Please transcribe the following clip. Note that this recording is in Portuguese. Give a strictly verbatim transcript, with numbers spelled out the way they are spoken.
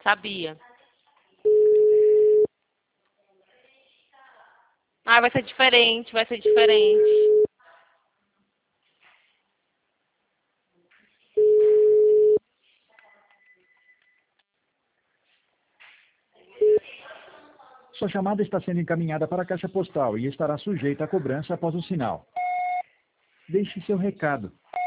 Sabia. Ah, vai ser diferente, vai ser diferente. Sua chamada está sendo encaminhada para a caixa postal e estará sujeita a cobrança após o sinal. Deixe seu recado.